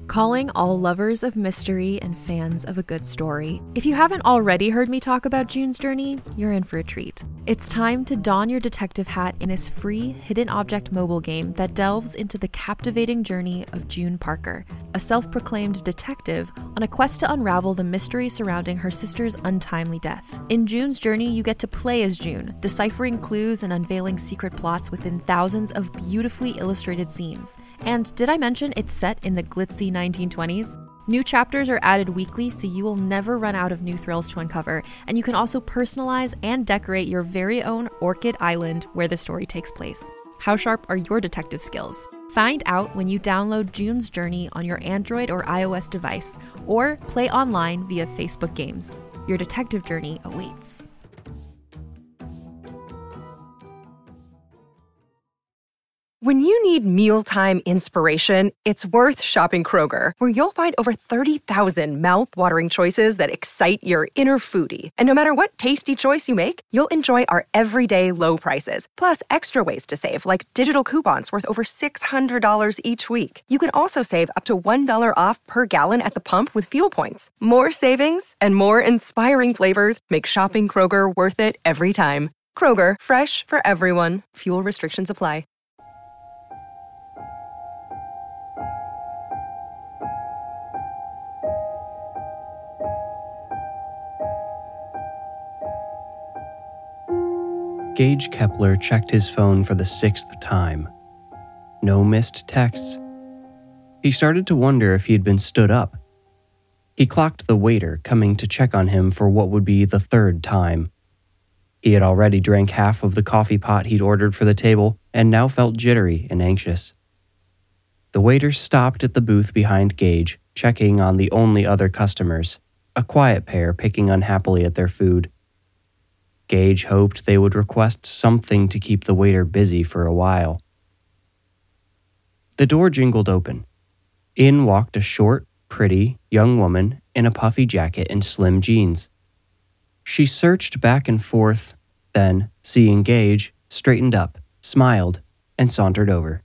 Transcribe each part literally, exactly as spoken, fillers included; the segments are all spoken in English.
Calling all lovers of mystery and fans of a good story. If you haven't already heard me talk about June's Journey, you're in for a treat. It's time to don your detective hat in this free hidden object mobile game that delves into the captivating journey of June Parker, a self-proclaimed detective on a quest to unravel the mystery surrounding her sister's untimely death. In June's Journey, you get to play as June, deciphering clues and unveiling secret plots within thousands of beautifully illustrated scenes. And did I mention it's set in the glitzy nineteen twenties? New chapters are added weekly, so you will never run out of new thrills to uncover, and you can also personalize and decorate your very own Orchid Island where the story takes place. How sharp are your detective skills? Find out when you download June's Journey on your Android or iOS device, or play online via Facebook Games. Your detective journey awaits. When you need mealtime inspiration, it's worth shopping Kroger, where you'll find over thirty thousand mouth-watering choices that excite your inner foodie. And no matter what tasty choice you make, you'll enjoy our everyday low prices, plus extra ways to save, like digital coupons worth over six hundred dollars each week. You can also save up to one dollar off per gallon at the pump with fuel points. More savings and more inspiring flavors make shopping Kroger worth it every time. Kroger, fresh for everyone. Fuel restrictions apply. Gage Kepler checked his phone for the sixth time. No missed texts. He started to wonder if he had been stood up. He clocked the waiter coming to check on him for what would be the third time. He had already drank half of the coffee pot he'd ordered for the table and now felt jittery and anxious. The waiter stopped at the booth behind Gage, checking on the only other customers, a quiet pair picking unhappily at their food. Gage hoped they would request something to keep the waiter busy for a while. The door jingled open. In walked a short, pretty, young woman in a puffy jacket and slim jeans. She searched back and forth, then, seeing Gage, straightened up, smiled, and sauntered over.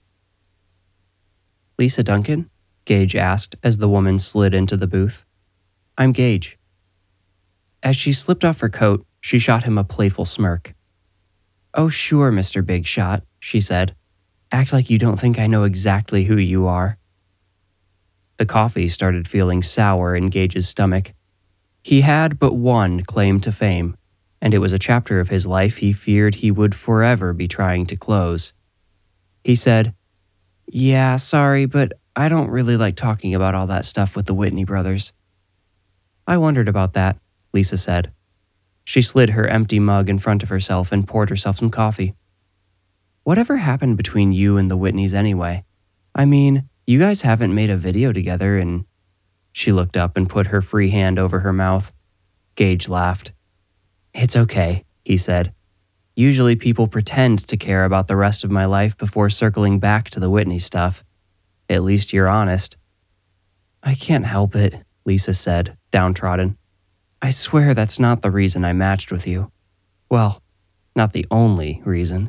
"Lisa Duncan?" Gage asked as the woman slid into the booth. "I'm Gage." As she slipped off her coat, she shot him a playful smirk. "Oh sure, Mister Big Shot," she said. "Act like you don't think I know exactly who you are." The coffee started feeling sour in Gage's stomach. He had but one claim to fame, and it was a chapter of his life he feared he would forever be trying to close. He said, "Yeah, sorry, but I don't really like talking about all that stuff with the Whitney brothers." "I wondered about that," Lisa said. She slid her empty mug in front of herself and poured herself some coffee. "Whatever happened between you and the Whitneys anyway? I mean, you guys haven't made a video together and..." She looked up and put her free hand over her mouth. Gage laughed. "It's okay," he said. "Usually people pretend to care about the rest of my life before circling back to the Whitney stuff. At least you're honest." "I can't help it," Lisa said, downtrodden. "I swear that's not the reason I matched with you. Well, not the only reason."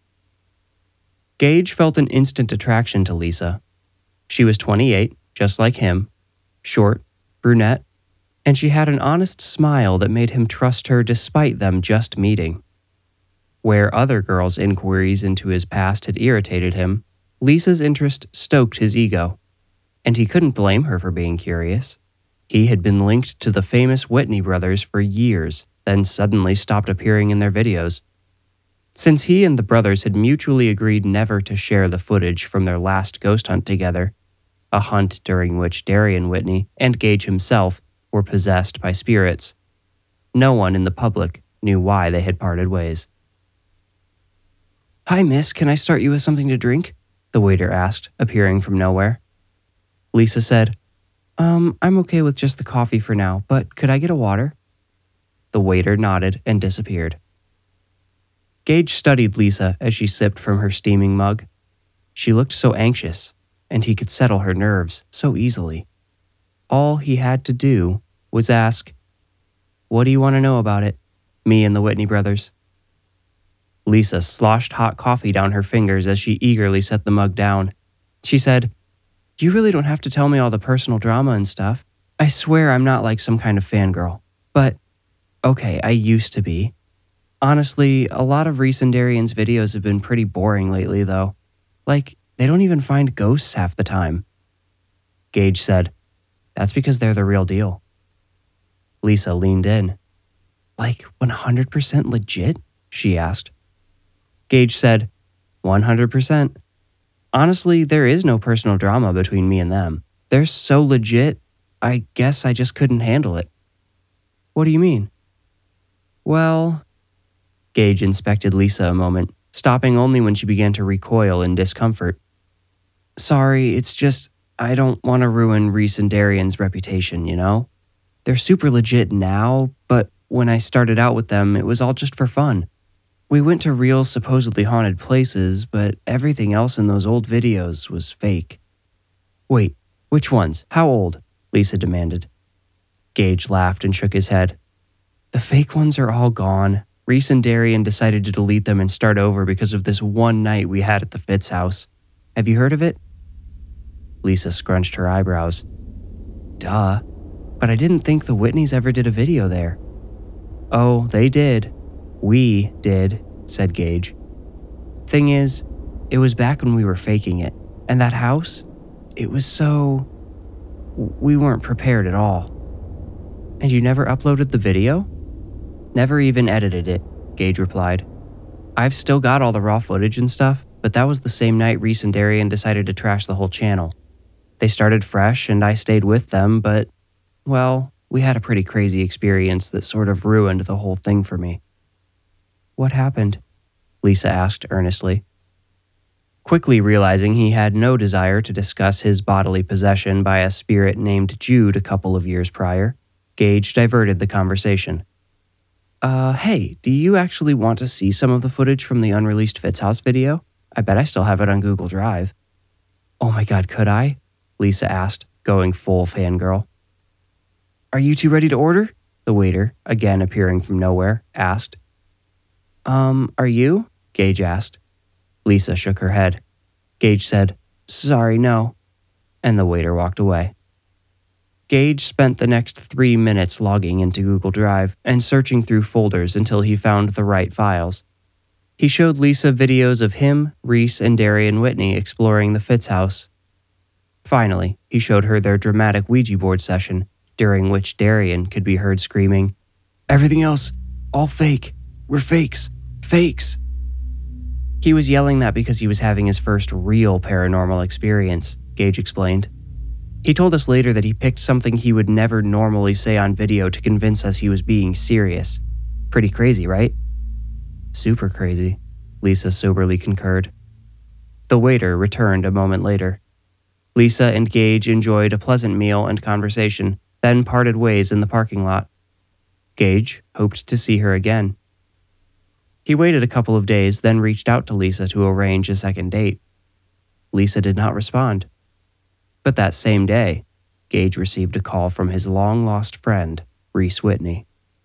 Gage felt an instant attraction to Lisa. She was twenty-eight, just like him, short, brunette, and she had an honest smile that made him trust her despite them just meeting. Where other girls' inquiries into his past had irritated him, Lisa's interest stoked his ego, and he couldn't blame her for being curious. He had been linked to the famous Whitney brothers for years, then suddenly stopped appearing in their videos. Since he and the brothers had mutually agreed never to share the footage from their last ghost hunt together, a hunt during which Darian Whitney and Gage himself were possessed by spirits, no one in the public knew why they had parted ways. "Hi, miss, can I start you with something to drink?" the waiter asked, appearing from nowhere. Lisa said, Um, I'm okay with just the coffee for now, but could I get a water?" The waiter nodded and disappeared. Gage studied Lisa as she sipped from her steaming mug. She looked so anxious, and he could settle her nerves so easily. All he had to do was ask, "What do you want to know about it? Me and the Whitney brothers?" Lisa sloshed hot coffee down her fingers as she eagerly set the mug down. She said, You really don't have to tell me all the personal drama and stuff. I swear I'm not like some kind of fangirl. But, okay, I used to be. Honestly, a lot of Rhys and Darian's videos have been pretty boring lately, though. Like, they don't even find ghosts half the time. Gage said, That's because they're the real deal. Lisa leaned in. Like, one hundred percent legit? She asked. Gage said, one hundred percent. Honestly, there is no personal drama between me and them. They're so legit, I guess I just couldn't handle it. What do you mean? Well, Gage inspected Lisa a moment, stopping only when she began to recoil in discomfort. Sorry, it's just, I don't want to ruin Rhys and Darian's reputation, you know? They're super legit now, but when I started out with them, it was all just for fun. We went to real supposedly haunted places, but everything else in those old videos was fake. Wait, which ones? How old? Lisa demanded. Gage laughed and shook his head. The fake ones are all gone. Rhys and Darian decided to delete them and start over because of this one night we had at the Fitz house. Have you heard of it? Lisa scrunched her eyebrows. Duh, but I didn't think the Whitneys ever did a video there. Oh, they did. We did, said Gage. Thing is, it was back when we were faking it, and that house, it was so... we weren't prepared at all. And you never uploaded the video? Never even edited it, Gage replied. I've still got all the raw footage and stuff, but that was the same night Rhys and Darian decided to trash the whole channel. They started fresh and I stayed with them, but, well, we had a pretty crazy experience that sort of ruined the whole thing for me. What happened? Lisa asked earnestly. Quickly realizing he had no desire to discuss his bodily possession by a spirit named Jude a couple of years prior, Gage diverted the conversation. Uh, hey, do you actually want to see some of the footage from the unreleased Fitz House video? I bet I still have it on Google Drive. Oh my god, could I? Lisa asked, going full fangirl. Are you two ready to order? The waiter, again appearing from nowhere, asked. Um, are you? Gage asked. Lisa shook her head. Gage said, Sorry, no. And the waiter walked away. Gage spent the next three minutes logging into Google Drive and searching through folders until he found the right files. He showed Lisa videos of him, Rhys, and Darian Whitney exploring the Fitz house. Finally, he showed her their dramatic Ouija board session, during which Darian could be heard screaming, Everything else, all fake. We're fakes. Fakes. He was yelling that because he was having his first real paranormal experience, Gage explained. He told us later that he picked something he would never normally say on video to convince us he was being serious. Pretty crazy, right? Super crazy, Lisa soberly concurred. The waiter returned a moment later. Lisa and Gage enjoyed a pleasant meal and conversation, then parted ways in the parking lot. Gage hoped to see her again. He waited a couple of days, then reached out to Lisa to arrange a second date. Lisa did not respond. But that same day, Gage received a call from his long-lost friend, Rhys Whitney.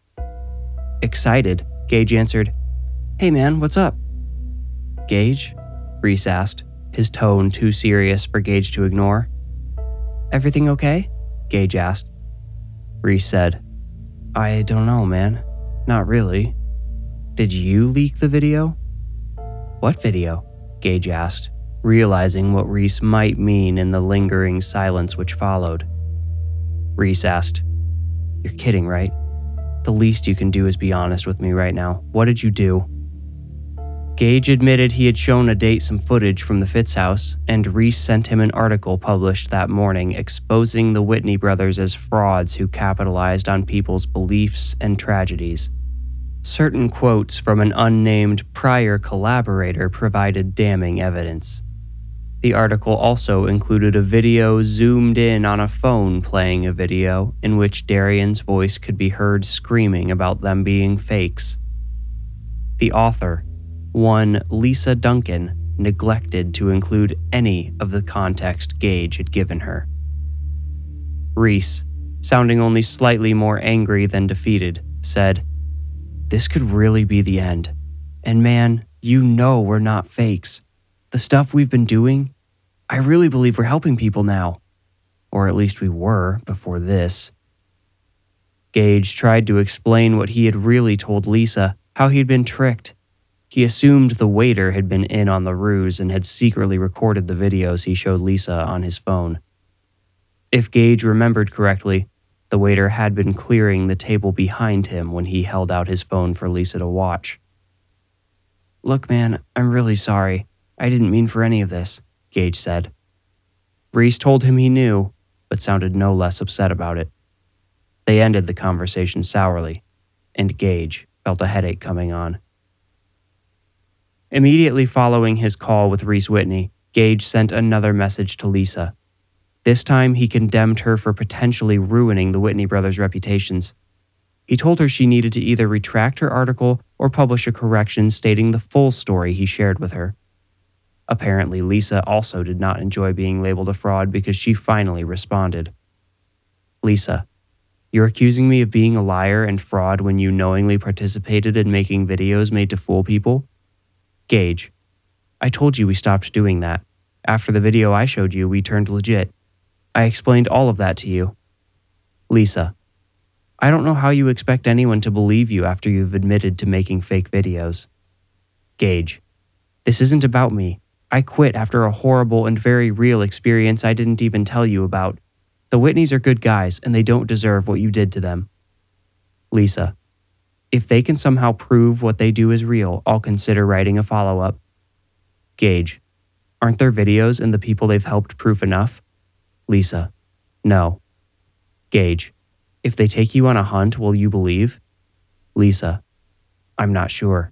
Excited, Gage answered, Hey man, what's up? Gage? Rhys asked, his tone too serious for Gage to ignore. Everything okay? Gage asked. Rhys said, I don't know, man. Not really. Did you leak the video? What video? Gage asked, realizing what Rhys might mean in the lingering silence which followed. Rhys asked, You're kidding, right? The least you can do is be honest with me right now. What did you do? Gage admitted he had shown a date some footage from the Fitz house, and Rhys sent him an article published that morning exposing the Whitney brothers as frauds who capitalized on people's beliefs and tragedies. Certain quotes from an unnamed prior collaborator provided damning evidence. The article also included a video zoomed in on a phone playing a video in which Darian's voice could be heard screaming about them being fakes. The author, one Lisa Duncan, neglected to include any of the context Gage had given her. Rhys, sounding only slightly more angry than defeated, said, This could really be the end. And man, you know we're not fakes. The stuff we've been doing, I really believe we're helping people now. Or at least we were before this. Gage tried to explain what he had really told Lisa, how he'd been tricked. He assumed the waiter had been in on the ruse and had secretly recorded the videos he showed Lisa on his phone. If Gage remembered correctly, the waiter had been clearing the table behind him when he held out his phone for Lisa to watch. Look, man, I'm really sorry. I didn't mean for any of this, Gage said. Reese told him he knew, but sounded no less upset about it. They ended the conversation sourly, and Gage felt a headache coming on. Immediately following his call with Reese Whitney, Gage sent another message to Lisa. This time he condemned her for potentially ruining the Whitney brothers' reputations. He told her she needed to either retract her article or publish a correction stating the full story he shared with her. Apparently, Lisa also did not enjoy being labeled a fraud because she finally responded. Lisa, you're accusing me of being a liar and fraud when you knowingly participated in making videos made to fool people? Gage, I told you we stopped doing that. After the video I showed you, we turned legit. I explained all of that to you. Lisa, I don't know how you expect anyone to believe you after you've admitted to making fake videos. Gage, this isn't about me. I quit after a horrible and very real experience I didn't even tell you about. The Whitneys are good guys and they don't deserve what you did to them. Lisa, if they can somehow prove what they do is real, I'll consider writing a follow-up. Gage, aren't their videos and the people they've helped proof enough? Lisa, no. Gage, if they take you on a hunt, will you believe? Lisa, I'm not sure.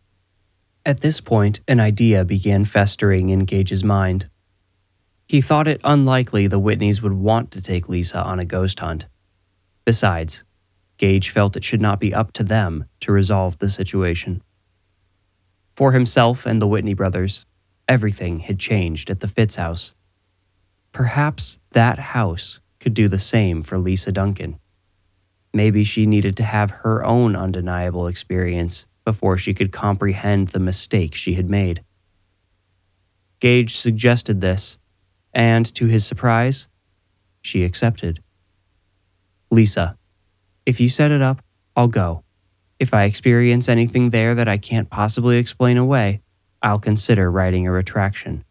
At this point, an idea began festering in Gage's mind. He thought it unlikely the Whitneys would want to take Lisa on a ghost hunt. Besides, Gage felt it should not be up to them to resolve the situation. For himself and the Whitney brothers, everything had changed at the Fitz house. Perhaps that house could do the same for Lisa Duncan. Maybe she needed to have her own undeniable experience before she could comprehend the mistake she had made. Gage suggested this, and to his surprise, she accepted. Lisa, if you set it up, I'll go. If I experience anything there that I can't possibly explain away, I'll consider writing a retraction.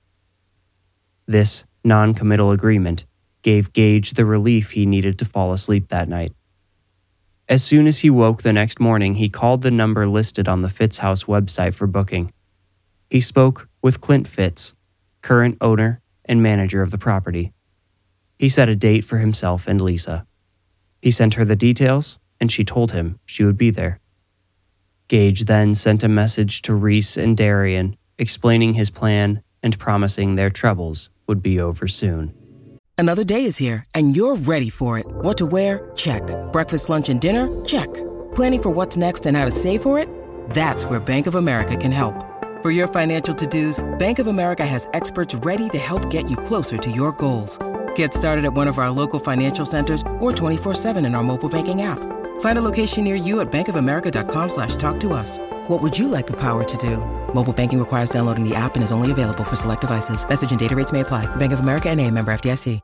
This non-committal agreement gave Gage the relief he needed to fall asleep that night. As soon as he woke the next morning, he called the number listed on the Fitz house website for booking. He spoke with Clint Fitz, current owner and manager of the property. He set a date for himself and Lisa. He sent her the details, and she told him she would be there. Gage then sent a message to Reese and Darian, explaining his plan and promising their troubles would be over soon. Another day is here, and you're ready for it. What to wear? Check. Breakfast, lunch, and dinner? Check. Planning for what's next and how to save for it? That's where Bank of America can help. For your financial to-dos, Bank of America has experts ready to help get you closer to your goals. Get started at one of our local financial centers or twenty-four seven in our mobile banking app. Find a location near you at bankofamerica.com slash talk to us. What would you like the power to do? Mobile banking requires downloading the app and is only available for select devices. Message and data rates may apply. Bank of America N A, member F D I C.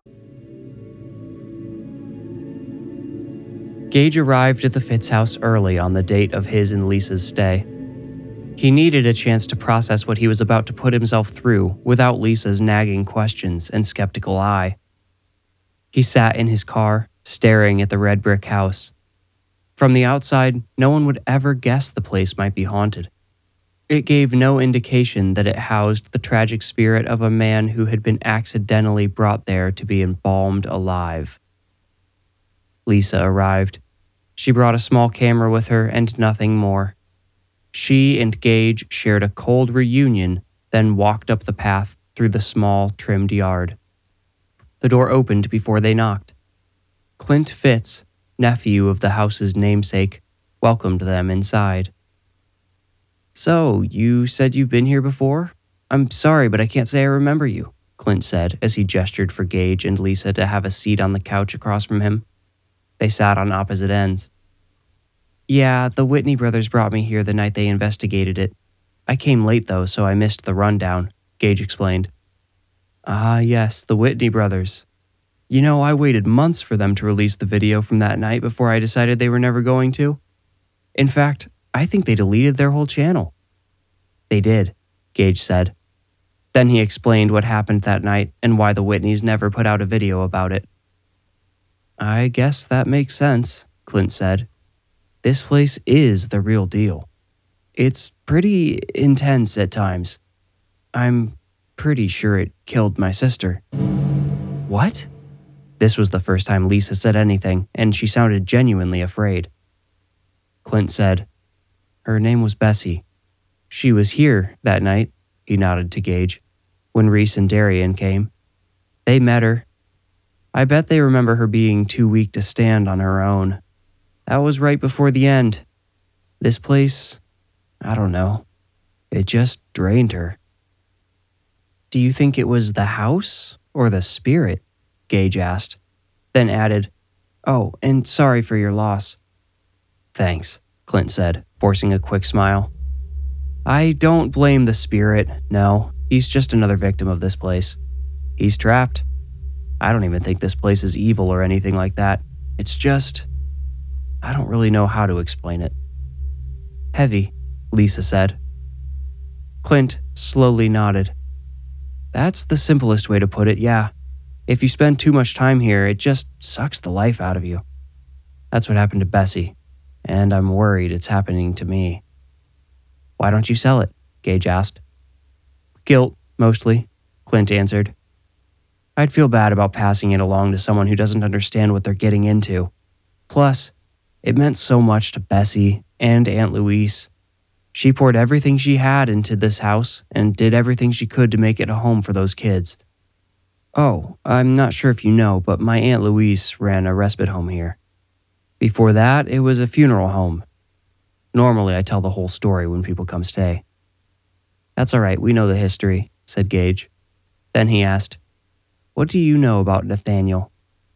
Gage arrived at the Fitz house early on the date of his and Lisa's stay. He needed a chance to process what he was about to put himself through without Lisa's nagging questions and skeptical eye. He sat in his car, staring at the red brick house. From the outside, no one would ever guess the place might be haunted. It gave no indication that it housed the tragic spirit of a man who had been accidentally brought there to be embalmed alive. Lisa arrived. She brought a small camera with her and nothing more. She and Gage shared a cold reunion, then walked up the path through the small, trimmed yard. The door opened before they knocked. Clint Fitz, nephew of the house's namesake, welcomed them inside. So, you said you've been here before? I'm sorry, but I can't say I remember you, Clint said as he gestured for Gage and Lisa to have a seat on the couch across from him. They sat on opposite ends. Yeah, the Whitney brothers brought me here the night they investigated it. I came late though, so I missed the rundown, Gage explained. Ah, yes, the Whitney brothers. You know, I waited months for them to release the video from that night before I decided they were never going to. In fact, I think they deleted their whole channel. They did, Gage said. Then he explained what happened that night and why the Whitneys never put out a video about it. I guess that makes sense, Clint said. This place is the real deal. It's pretty intense at times. I'm pretty sure it killed my sister. What? This was the first time Lisa said anything, and she sounded genuinely afraid. Clint said, Her name was Bessie. She was here that night, he nodded to Gage, when Reese and Darian came. They met her. I bet they remember her being too weak to stand on her own. That was right before the end. This place, I don't know. It just drained her. Do you think it was the house or the spirit? Gage asked, then added, Oh, and sorry for your loss. Thanks, Clint said, forcing a quick smile. I don't blame the spirit, no. He's just another victim of this place. He's trapped. I don't even think this place is evil or anything like that. It's just, I don't really know how to explain it. Heavy, Lisa said. Clint slowly nodded. That's the simplest way to put it, yeah. If you spend too much time here, it just sucks the life out of you. That's what happened to Bessie, and I'm worried it's happening to me. Why don't you sell it? Gage asked. Guilt, mostly, Clint answered. I'd feel bad about passing it along to someone who doesn't understand what they're getting into. Plus, it meant so much to Bessie and Aunt Louise. She poured everything she had into this house and did everything she could to make it a home for those kids. Oh, I'm not sure if you know, but my Aunt Louise ran a respite home here. Before that, it was a funeral home. Normally, I tell the whole story when people come stay. That's all right, we know the history, said Gage. Then he asked, What do you know about Nathaniel?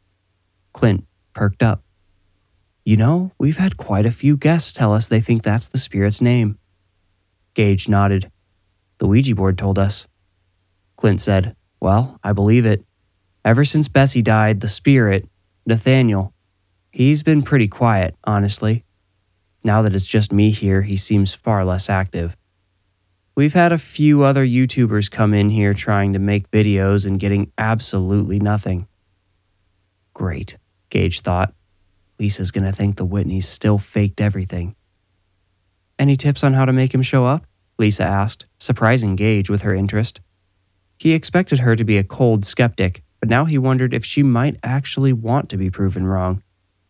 Clint perked up. You know, we've had quite a few guests tell us they think that's the spirit's name. Gage nodded. The Ouija board told us. Clint said, Well, I believe it. Ever since Bessie died, the spirit, Nathaniel, he's been pretty quiet, honestly. Now that it's just me here, he seems far less active. We've had a few other YouTubers come in here trying to make videos and getting absolutely nothing. Great, Gage thought. Lisa's gonna think the Whitneys still faked everything. Any tips on how to make him show up? Lisa asked, surprising Gage with her interest. He expected her to be a cold skeptic, but now he wondered if she might actually want to be proven wrong.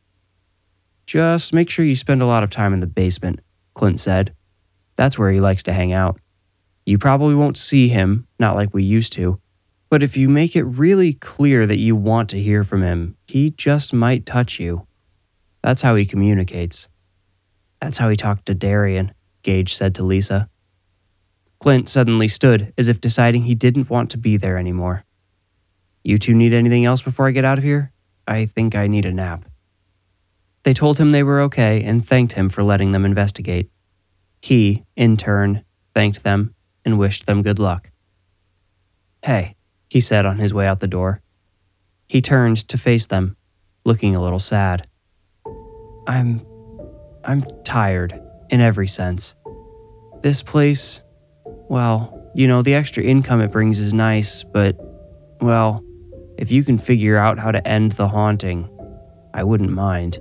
Just make sure you spend a lot of time in the basement, Clint said. That's where he likes to hang out. You probably won't see him, not like we used to, but if you make it really clear that you want to hear from him, he just might touch you. That's how he communicates. That's how he talked to Darian, Gage said to Lisa. Clint suddenly stood, as if deciding he didn't want to be there anymore. You two need anything else before I get out of here? I think I need a nap. They told him they were okay and thanked him for letting them investigate. He, in turn, thanked them and wished them good luck. Hey, he said on his way out the door. He turned to face them, looking a little sad. I'm... I'm tired, in every sense. This place, well, you know, the extra income it brings is nice, but, well, if you can figure out how to end the haunting, I wouldn't mind.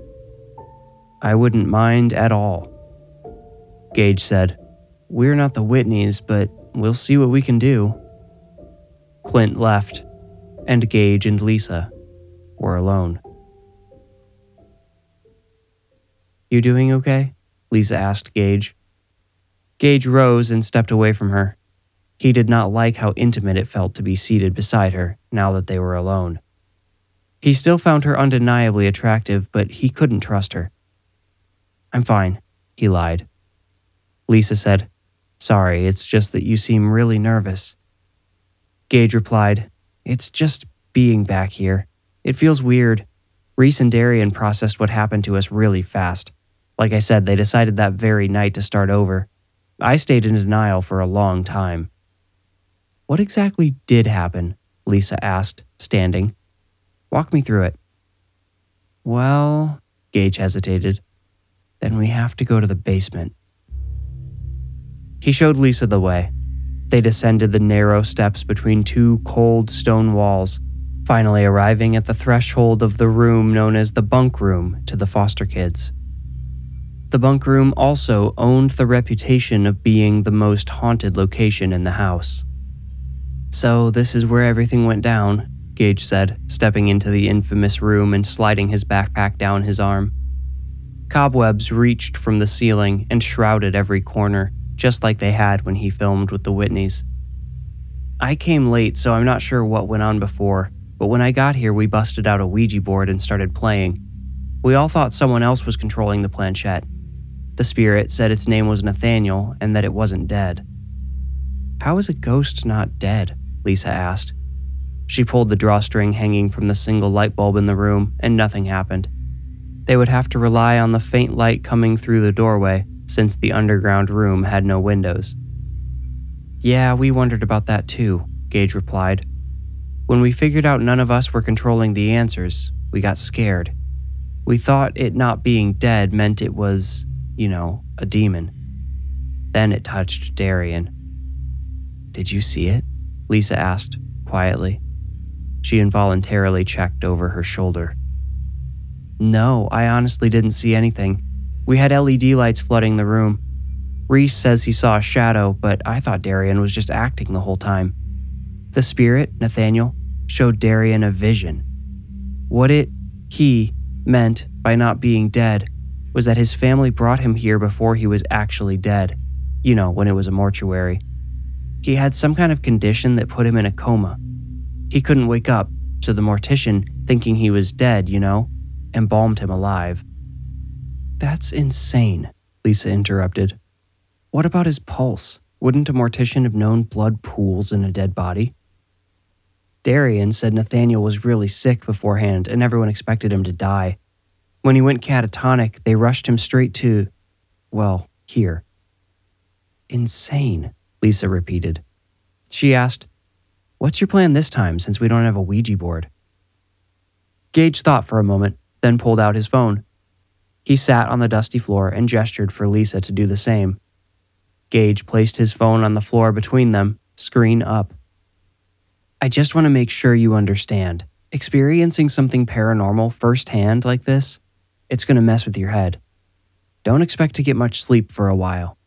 I wouldn't mind at all. Gage said, We're not the Whitneys, but we'll see what we can do. Clint left, and Gage and Lisa were alone. You doing okay? Lisa asked Gage. Gage rose and stepped away from her. He did not like how intimate it felt to be seated beside her now that they were alone. He still found her undeniably attractive, but he couldn't trust her. I'm fine, he lied. Lisa said, Sorry, it's just that you seem really nervous. Gage replied, It's just being back here. It feels weird. Reese and Darian processed what happened to us really fast. Like I said, they decided that very night to start over. I stayed in denial for a long time. What exactly did happen? Lisa asked, standing. "Walk me through it." "Well," Gage hesitated, "then we have to go to the basement." He showed Lisa the way. They descended the narrow steps between two cold stone walls, finally arriving at the threshold of the room known as the bunk room to the foster kids. The bunk room also owned the reputation of being the most haunted location in the house. "So this is where everything went down," Gage said, stepping into the infamous room and sliding his backpack down his arm. Cobwebs reached from the ceiling and shrouded every corner, just like they had when he filmed with the Whitneys. "I came late, so I'm not sure what went on before, but when I got here we busted out a Ouija board and started playing. We all thought someone else was controlling the planchette. The spirit said its name was Nathaniel and that it wasn't dead." "How is a ghost not dead?" Lisa asked. She pulled the drawstring hanging from the single light bulb in the room, and nothing happened. They would have to rely on the faint light coming through the doorway, since the underground room had no windows. "Yeah, we wondered about that too," Gage replied. "When we figured out none of us were controlling the answers, we got scared. We thought it not being dead meant it was, you know, a demon. Then it touched Darian." "Did you see it?" Lisa asked, quietly. She involuntarily checked over her shoulder. "No, I honestly didn't see anything. We had L E D lights flooding the room. Reese says he saw a shadow, but I thought Darian was just acting the whole time. The spirit, Nathaniel, showed Darian a vision. What it, he, meant by not being dead was that his family brought him here before he was actually dead. You know, when it was a mortuary. He had some kind of condition that put him in a coma. He couldn't wake up, so the mortician, thinking he was dead, you know, embalmed him alive." "That's insane," Lisa interrupted. "What about his pulse? Wouldn't a mortician have known blood pools in a dead body?" "Darian said Nathaniel was really sick beforehand and everyone expected him to die. When he went catatonic, they rushed him straight to, well, here." "Insane," Lisa repeated. She asked, "What's your plan this time since we don't have a Ouija board?" Gage thought for a moment, then pulled out his phone. He sat on the dusty floor and gestured for Lisa to do the same. Gage placed his phone on the floor between them, screen up. "I just want to make sure you understand. Experiencing something paranormal firsthand like this, it's going to mess with your head. Don't expect to get much sleep for a while."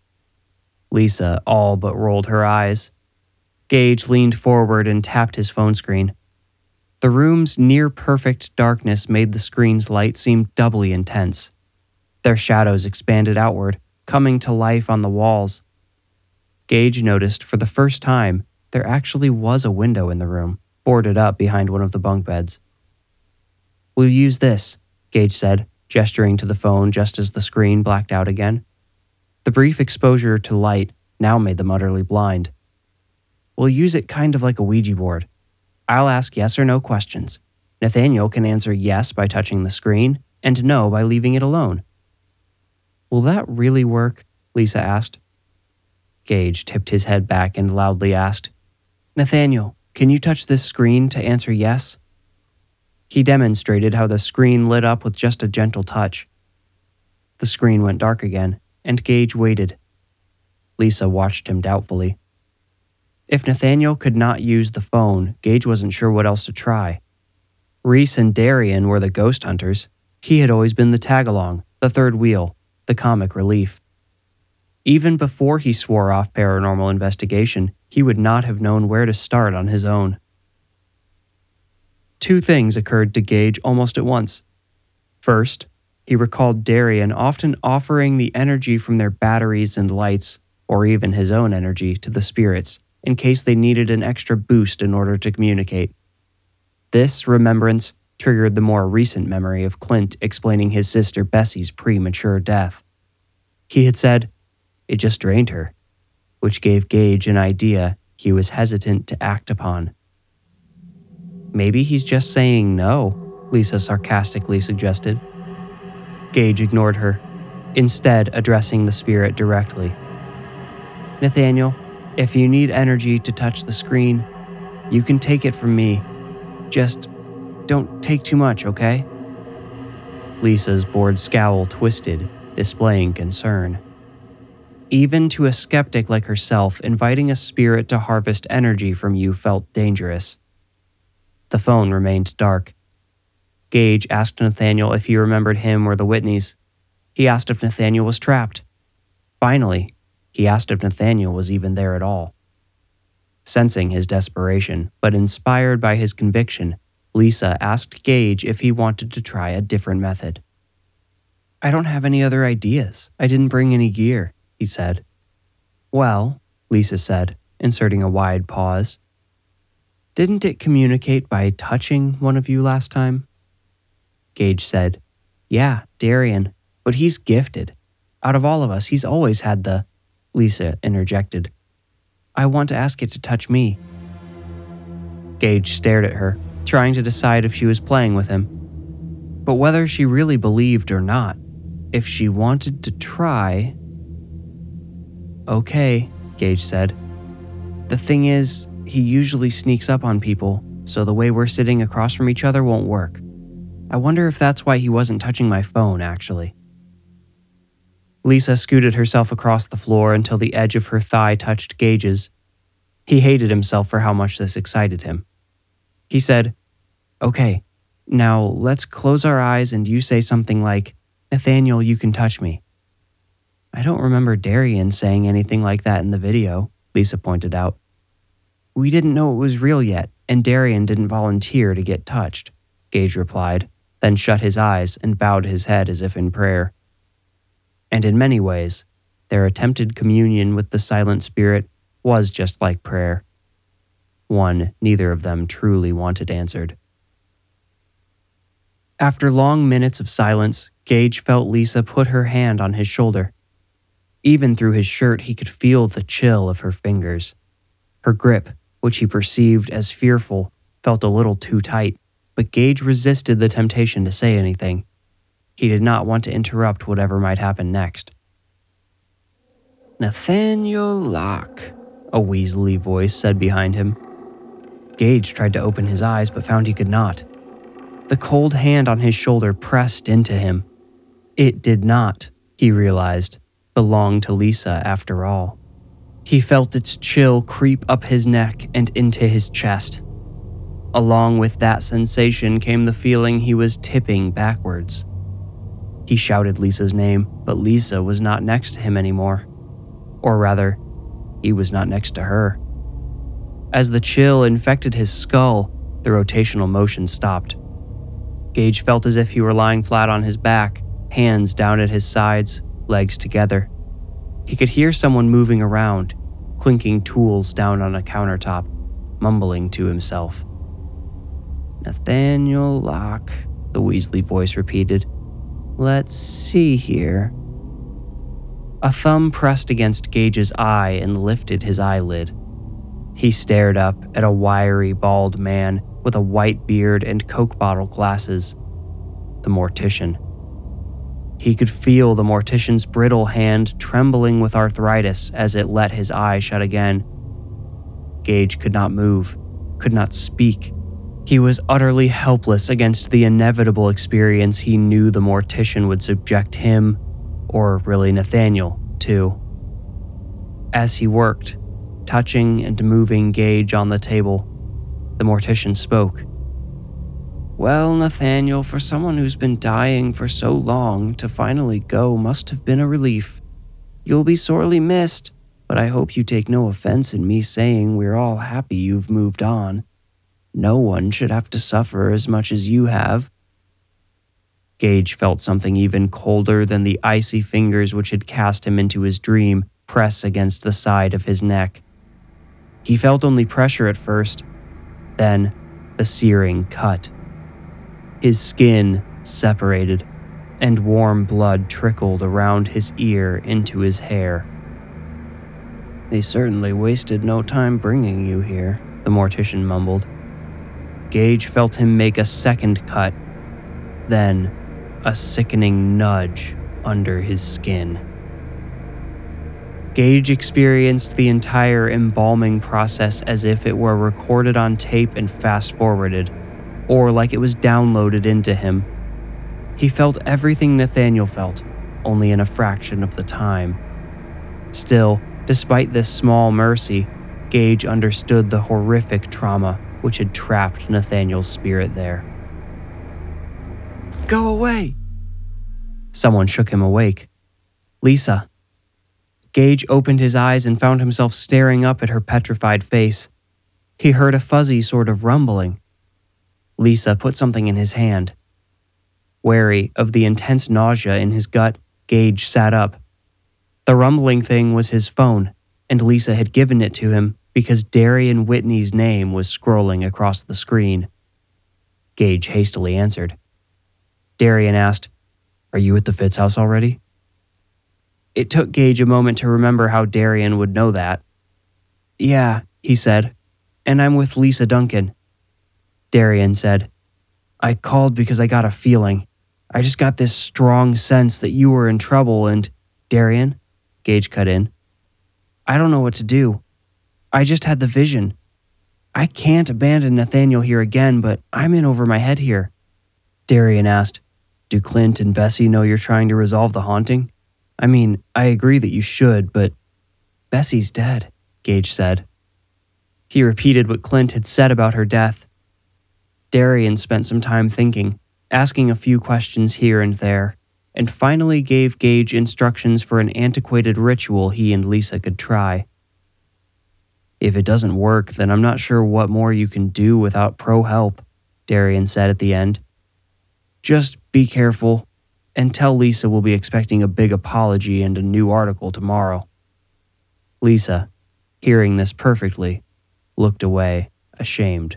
Lisa all but rolled her eyes. Gage leaned forward and tapped his phone screen. The room's near-perfect darkness made the screen's light seem doubly intense. Their shadows expanded outward, coming to life on the walls. Gage noticed for the first time there actually was a window in the room, boarded up behind one of the bunk beds. "We'll use this," Gage said, gesturing to the phone just as the screen blacked out again. The brief exposure to light now made them utterly blind. "We'll use it kind of like a Ouija board. I'll ask yes or no questions. Nathaniel can answer yes by touching the screen and no by leaving it alone." "Will that really work?" Lisa asked. Gage tipped his head back and loudly asked, "Nathaniel, can you touch this screen to answer yes?" He demonstrated how the screen lit up with just a gentle touch. The screen went dark again, and Gage waited. Lisa watched him doubtfully. If Nathaniel could not use the phone, Gage wasn't sure what else to try. Reese and Darian were the ghost hunters. He had always been the tag-along, the third wheel, the comic relief. Even before he swore off paranormal investigation, he would not have known where to start on his own. Two things occurred to Gage almost at once. First, he recalled Darian often offering the energy from their batteries and lights, or even his own energy, to the spirits, in case they needed an extra boost in order to communicate. This remembrance triggered the more recent memory of Clint explaining his sister Bessie's premature death. He had said, "It just drained her," which gave Gage an idea he was hesitant to act upon. "Maybe he's just saying no," Lisa sarcastically suggested. Gage ignored her, instead addressing the spirit directly. "Nathaniel, if you need energy to touch the screen, You can take it from me. Just don't take too much, okay?" Lisa's bored scowl twisted, displaying concern. Even to a skeptic like herself, inviting a spirit to harvest energy from you felt dangerous. The phone remained dark. Gage asked Nathaniel if he remembered him or the Whitneys. He asked if Nathaniel was trapped. Finally, he asked if Nathaniel was even there at all. Sensing his desperation, but inspired by his conviction, Lisa asked Gage if he wanted to try a different method. "I don't have any other ideas. I didn't bring any gear," he said. "Well," Lisa said, inserting a wide pause, "didn't it communicate by touching one of you last time?" Gage said, "Yeah, Darian, but he's gifted. Out of all of us, he's always had the..." Lisa interjected, "I want to ask it to touch me." Gage stared at her, trying to decide if she was playing with him. But whether she really believed or not, if she wanted to try... "Okay," Gage said. "The thing is, he usually sneaks up on people, so the way we're sitting across from each other won't work. I wonder if that's why he wasn't touching my phone, actually." Lisa scooted herself across the floor until the edge of her thigh touched Gage's. He hated himself for how much this excited him. He said, "Okay, now let's close our eyes and you say something like, 'Nathaniel, you can touch me.'" "I don't remember Darian saying anything like that in the video," Lisa pointed out. "We didn't know it was real yet, and Darian didn't volunteer to get touched," Gage replied, then shut his eyes and bowed his head as if in prayer. And in many ways, their attempted communion with the silent spirit was just like prayer. One neither of them truly wanted answered. After long minutes of silence, Gage felt Lisa put her hand on his shoulder. Even through his shirt, he could feel the chill of her fingers. Her grip, which he perceived as fearful, felt a little too tight, but Gage resisted the temptation to say anything. He did not want to interrupt whatever might happen next. "Nathaniel Locke," a Weasley voice said behind him. Gage tried to open his eyes but found he could not. The cold hand on his shoulder pressed into him. It did not, he realized, belong to Lisa after all. He felt its chill creep up his neck and into his chest. Along with that sensation came the feeling he was tipping backwards. He shouted Lisa's name, but Lisa was not next to him anymore. Or rather, he was not next to her. As the chill infected his skull, the rotational motion stopped. Gage felt as if he were lying flat on his back, hands down at his sides, legs together. He could hear someone moving around, clinking tools down on a countertop, mumbling to himself. "Nathaniel Locke," the Weasley voice repeated. "Let's see here." A thumb pressed against Gage's eye and lifted his eyelid. He stared up at a wiry, bald man with a white beard and Coke bottle glasses. The Mortician. He could feel the Mortician's brittle hand trembling with arthritis as it let his eye shut again. Gage could not move, could not speak. He was utterly helpless against the inevitable experience he knew the Mortician would subject him, or really Nathaniel, to. As he worked, touching and moving Gage on the table, the Mortician spoke. "Well, Nathaniel, for someone who's been dying for so long, to finally go must have been a relief. You'll be sorely missed, but I hope you take no offense in me saying we're all happy you've moved on. No one should have to suffer as much as you have." Gage felt something even colder than the icy fingers which had cast him into his dream press against the side of his neck. He felt only pressure at first, then the searing cut. His skin separated, and warm blood trickled around his ear into his hair. "They certainly wasted no time bringing you here," the Mortician mumbled. Gage felt him make a second cut, then a sickening nudge under his skin. Gage experienced the entire embalming process as if it were recorded on tape and fast-forwarded, or like it was downloaded into him. He felt everything Nathaniel felt, only in a fraction of the time. Still, despite this small mercy, Gage understood the horrific trauma which had trapped Nathaniel's spirit there. Go away! Someone shook him awake. Lisa. Gage opened his eyes and found himself staring up at her petrified face. He heard a fuzzy sort of rumbling. Lisa put something in his hand. Wary of the intense nausea in his gut, Gage sat up. The rumbling thing was his phone, and Lisa had given it to him because Darian Whitney's name was scrolling across the screen. Gage hastily answered. Darian asked, "Are you at the Fitz house already?" It took Gage a moment to remember how Darian would know that. "Yeah," he said, "and I'm with Lisa Duncan." Darian said, "I called because I got a feeling. I just got this strong sense that you were in trouble and..." "Darian," Gage cut in, "I don't know what to do. I just had the vision. I can't abandon Nathaniel here again, but I'm in over my head here." Darian asked, "Do Clint and Bessie know you're trying to resolve the haunting? I mean, I agree that you should, but..." "Bessie's dead," Gage said. He repeated what Clint had said about her death. Darian spent some time thinking, asking a few questions here and there, and finally gave Gage instructions for an antiquated ritual he and Lisa could try. "If it doesn't work, then I'm not sure what more you can do without pro help," Darian said at the end. "Just be careful, and tell Lisa we'll be expecting a big apology and a new article tomorrow." Lisa, hearing this perfectly, looked away, ashamed.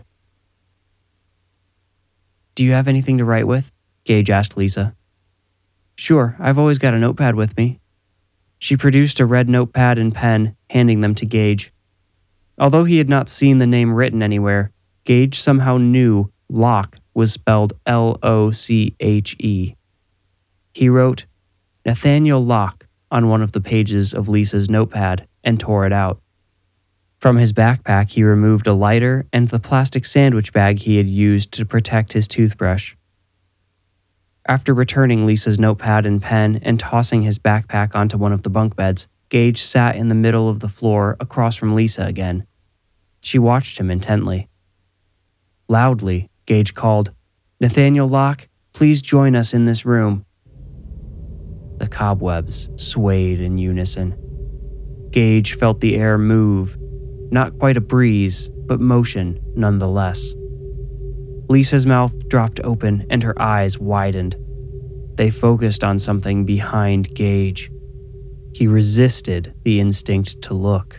"Do you have anything to write with?" Gage asked Lisa. "Sure, I've always got a notepad with me." She produced a red notepad and pen, handing them to Gage. Although he had not seen the name written anywhere, Gage somehow knew Locke was spelled L O C H E. He wrote, "Nathaniel Locke," on one of the pages of Lisa's notepad and tore it out. From his backpack, he removed a lighter and the plastic sandwich bag he had used to protect his toothbrush. After returning Lisa's notepad and pen and tossing his backpack onto one of the bunk beds, Gage sat in the middle of the floor across from Lisa again. She watched him intently. Loudly, Gage called, "Nathaniel Locke, please join us in this room." The cobwebs swayed in unison. Gage felt the air move, not quite a breeze, but motion nonetheless. Lisa's mouth dropped open and her eyes widened. They focused on something behind Gage. He resisted the instinct to look.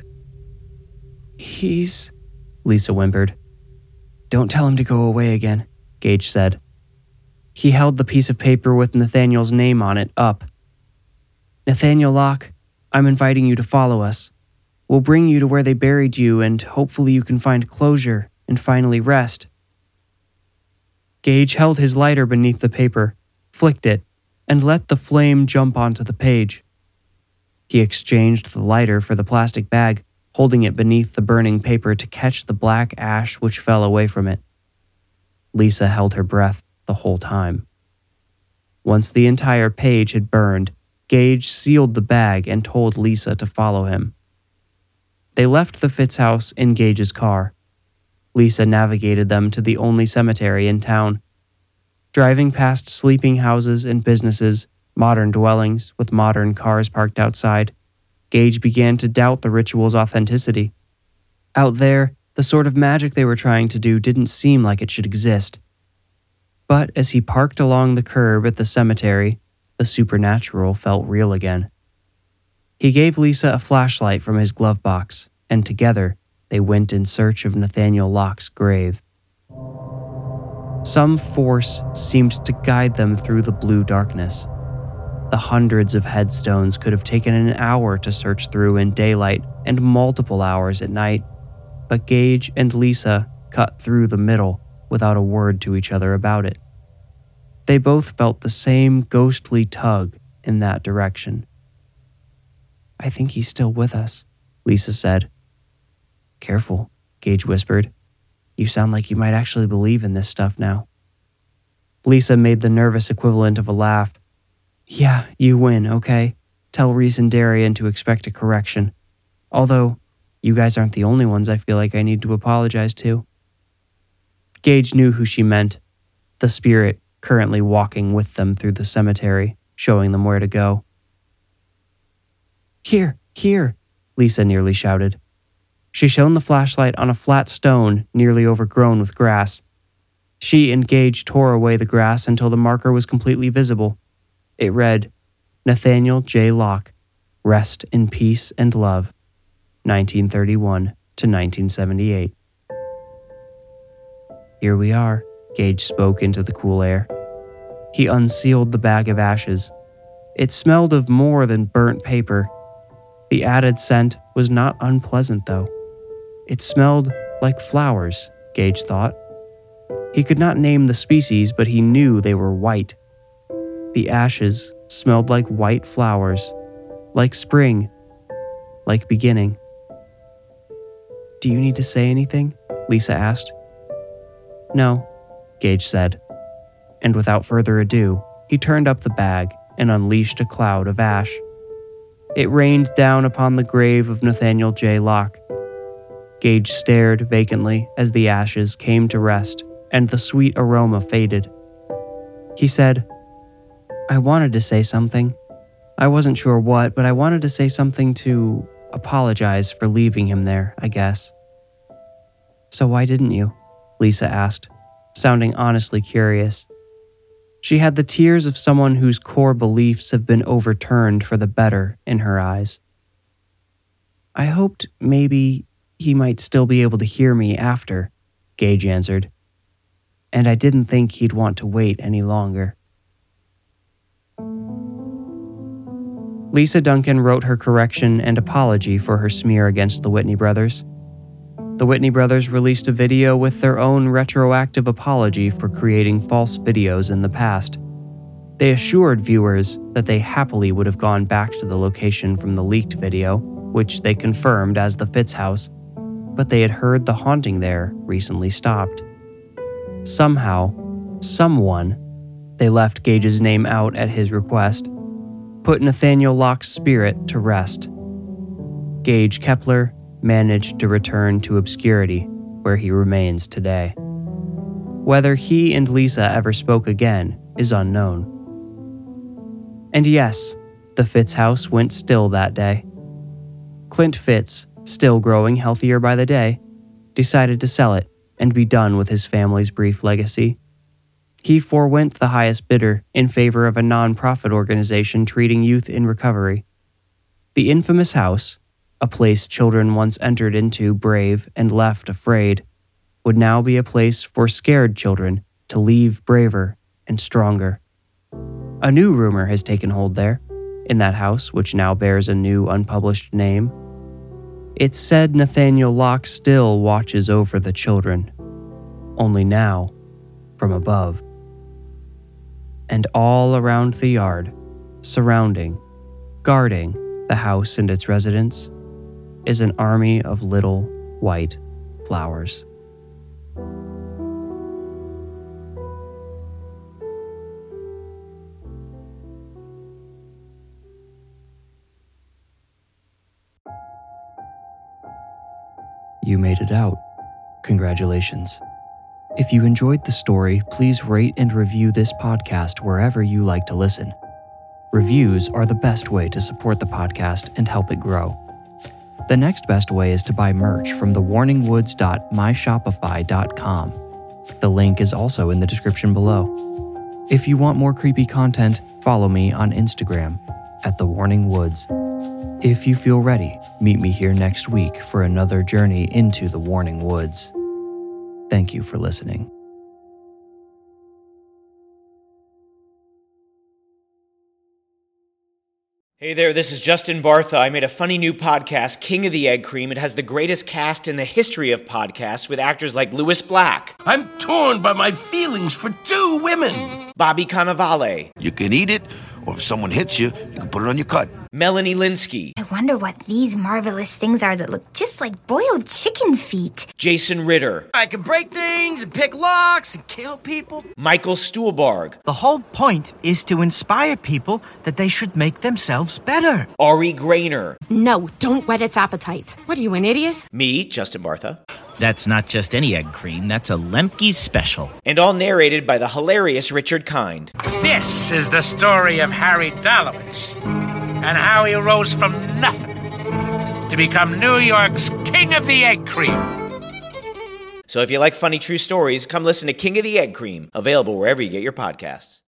"He's..." Lisa whimpered. "Don't tell him to go away again," Gage said. He held the piece of paper with Nathaniel's name on it up. "Nathaniel Locke, I'm inviting you to follow us. We'll bring you to where they buried you and hopefully you can find closure and finally rest." Gage held his lighter beneath the paper, flicked it, and let the flame jump onto the page. He exchanged the lighter for the plastic bag, holding it beneath the burning paper to catch the black ash which fell away from it. Lisa held her breath the whole time. Once the entire page had burned, Gage sealed the bag and told Lisa to follow him. They left the Fitz house in Gage's car. Lisa navigated them to the only cemetery in town. Driving past sleeping houses and businesses, modern dwellings with modern cars parked outside, Gage began to doubt the ritual's authenticity. Out there, the sort of magic they were trying to do didn't seem like it should exist. But as he parked along the curb at the cemetery, the supernatural felt real again. He gave Lisa a flashlight from his glove box, and together they went in search of Nathaniel Locke's grave. Some force seemed to guide them through the blue darkness. The hundreds of headstones could have taken an hour to search through in daylight and multiple hours at night, but Gage and Lisa cut through the middle without a word to each other about it. They both felt the same ghostly tug in that direction. I think he's still with us, Lisa said. Careful, Gage whispered. You sound like you might actually believe in this stuff now. Lisa made the nervous equivalent of a laugh. Yeah, you win, okay? Tell Reese and Darian to expect a correction. Although, you guys aren't the only ones I feel like I need to apologize to. Gage knew who she meant, the spirit currently walking with them through the cemetery, showing them where to go. Here, here, Lisa nearly shouted. She shone the flashlight on a flat stone nearly overgrown with grass. She and Gage tore away the grass until the marker was completely visible. It read, Nathaniel J. Locke, rest in peace and love, nineteen thirty-one to nineteen seventy-eight. Here we are, Gage spoke into the cool air. He unsealed the bag of ashes. It smelled of more than burnt paper. The added scent was not unpleasant, though. It smelled like flowers, Gage thought. He could not name the species, but he knew they were white. The ashes smelled like white flowers, like spring, like beginning. Do you need to say anything? Lisa asked. No, Gage said. And without further ado, he turned up the bag and unleashed a cloud of ash. It rained down upon the grave of Nathaniel J. Locke. Gage stared vacantly as the ashes came to rest and the sweet aroma faded. He said, I wanted to say something. I wasn't sure what, but I wanted to say something to apologize for leaving him there, I guess. So why didn't you? Lisa asked, sounding honestly curious. She had the tears of someone whose core beliefs have been overturned for the better in her eyes. I hoped maybe he might still be able to hear me after, Gage answered. And I didn't think he'd want to wait any longer. Lisa Duncan wrote her correction and apology for her smear against the Whitney brothers. The Whitney brothers released a video with their own retroactive apology for creating false videos in the past. They assured viewers that they happily would have gone back to the location from the leaked video, which they confirmed as the Fitz house, but they had heard the haunting there recently stopped. Somehow, someone, they left Gage's name out at his request, put Nathaniel Locke's spirit to rest. Gage Kepler managed to return to obscurity, where he remains today. Whether he and Lisa ever spoke again is unknown. And yes, the Fitz house went still that day. Clint Fitz, still growing healthier by the day, decided to sell it and be done with his family's brief legacy. He forewent the highest bidder in favor of a non-profit organization treating youth in recovery. The infamous house, a place children once entered into brave and left afraid, would now be a place for scared children to leave braver and stronger. A new rumor has taken hold there, in that house which now bears a new unpublished name. It's said Nathaniel Locke still watches over the children, only now from above. And all around the yard, surrounding, guarding the house and its residents, is an army of little white flowers. You made it out. Congratulations. If you enjoyed the story, please rate and review this podcast wherever you like to listen. Reviews are the best way to support the podcast and help it grow. The next best way is to buy merch from the warning woods dot my shopify dot com. The link is also in the description below. If you want more creepy content, follow me on Instagram at The Warning Woods. If you feel ready, meet me here next week for another journey into the Warning Woods. Thank you for listening. Hey there, this is Justin Bartha. I made a funny new podcast, King of the Egg Cream. It has the greatest cast in the history of podcasts with actors like Louis Black. I'm torn by my feelings for two women. Bobby Cannavale. You can eat it Or if someone hits you, you can put it on your cut. Melanie Linsky. I wonder what these marvelous things are that look just like boiled chicken feet. Jason Ritter. I can break things and pick locks and kill people. Michael Stuhlbarg. The whole point is to inspire people that they should make themselves better. Ari Grainer. No, don't whet its appetite. What are you, an idiot? Me, Justin Bartha. That's not just any egg cream, that's a Lemke's special. And all narrated by the hilarious Richard Kind. This is the story of Harry Dalowitz and how he rose from nothing to become New York's King of the Egg Cream. So if you like funny true stories, come listen to King of the Egg Cream, available wherever you get your podcasts.